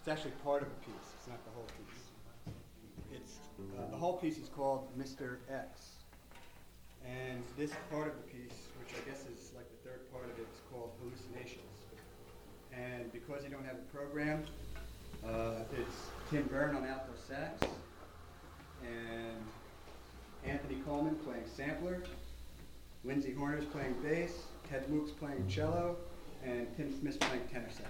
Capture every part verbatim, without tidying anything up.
It's actually part of a piece. It's not the whole piece. It's uh, the whole piece is called Mister X, and this part of the piece, which I guess is like the third part of it, is called Hallucinations. And because you don't have a program, uh, it's Tim Byrne on alto sax, and Anthony Coleman playing sampler, Lindsay Horner's playing bass, Ted Mook's playing cello, and Tim Smith's playing tenor sax.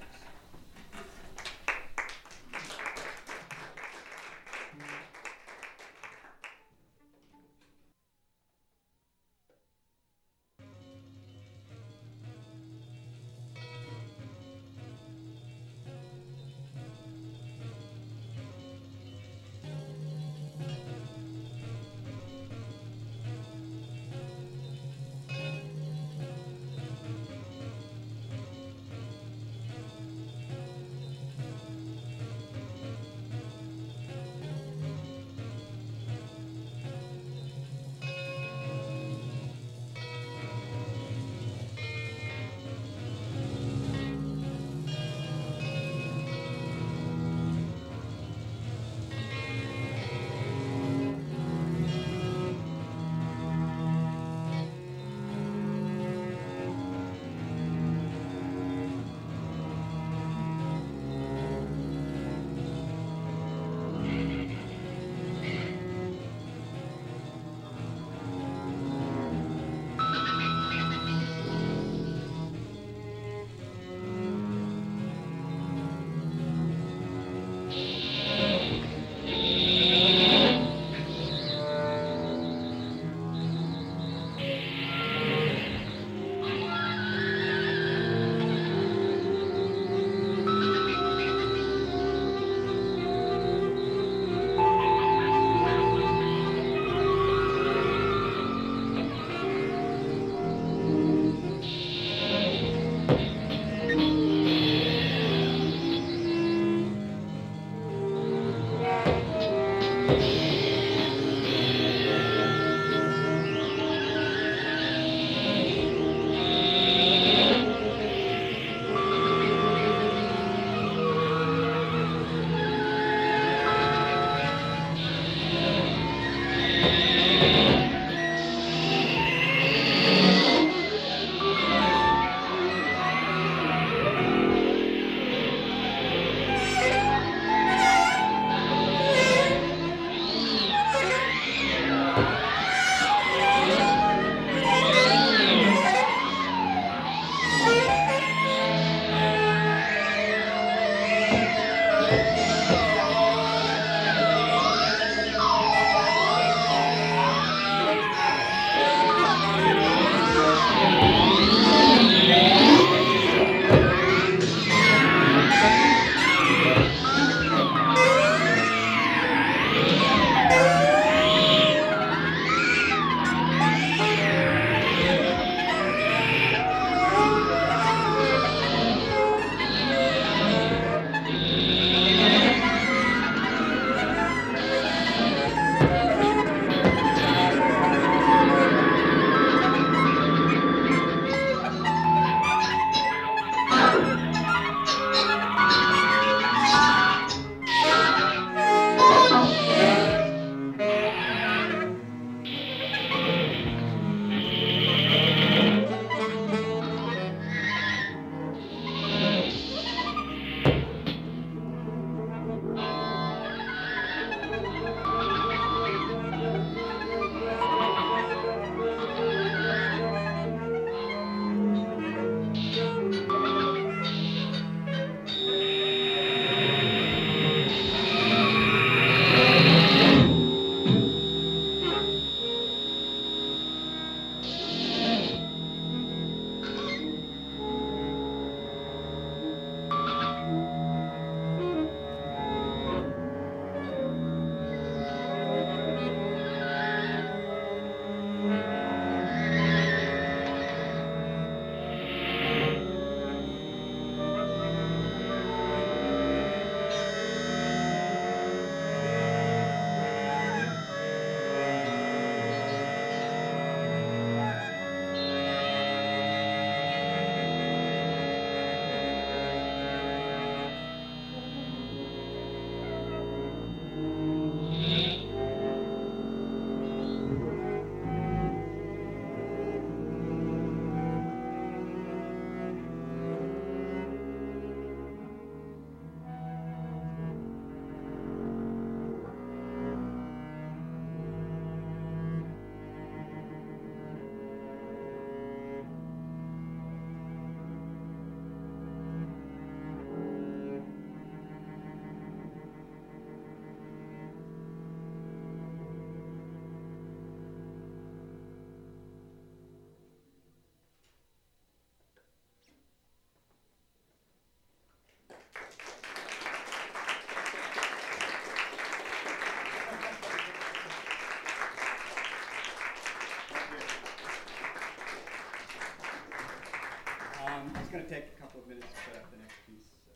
going to take a couple of minutes to set up the next piece. So.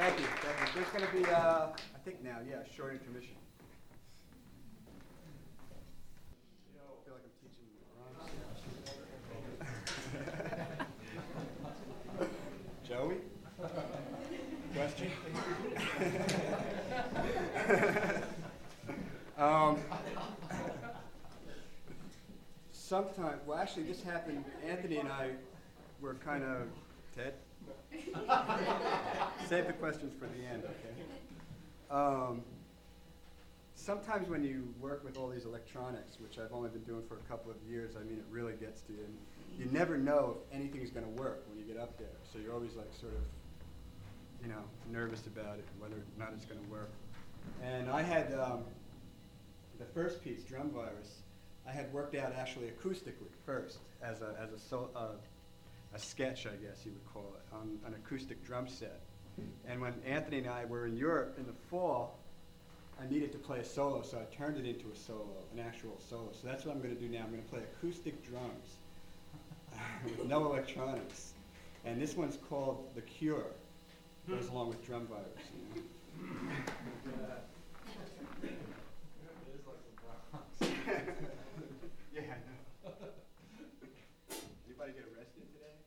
Thank you. Thank you. There's going to be, uh, I think now, yeah, a short intermission. I feel like I'm teaching wrong. Joey? Question? um, sometime, well, actually, this happened. Anthony and I were kind of, Ted? Save the questions for the end, okay? Um, sometimes when you work with all these electronics, which I've only been doing for a couple of years, I mean, it really gets to you. And you never know if anything's going to work when you get up there. So you're always like sort of, you know, nervous about it, whether or not it's going to work. And I had um, the first piece, Drum Virus, I had worked out actually acoustically first as a, as a, so, uh, a sketch, I guess you would call it, on an acoustic drum set. And when Anthony and I were in Europe in the fall, I needed to play a solo, so I turned it into a solo, an actual solo. So that's what I'm going to do now. I'm going to play acoustic drums with no electronics. And this one's called The Cure. Goes along with Drum Virus, you know. Yeah, I know. Anybody get arrested today?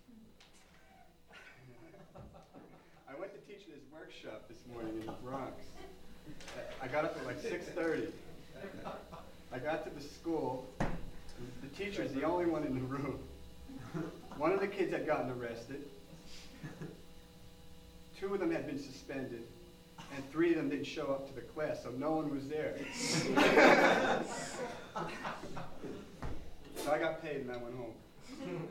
I went to teach in his workshop this morning in the Bronx. I got up at like six thirty. I got to the school. The teacher's the only one in the room. One of the kids had gotten arrested. Two of them had been suspended. And three of them didn't show up to the class, so no one was there. So I got paid and I went home.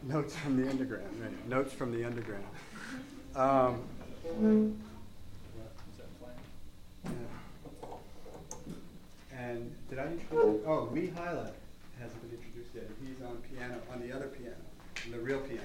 Notes from the underground, right? Notes from the underground. Um, yeah. And did I introduce it? Oh, Lee Hyla hasn't been introduced yet. He's on piano, on the other piano, on the real piano.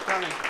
coming.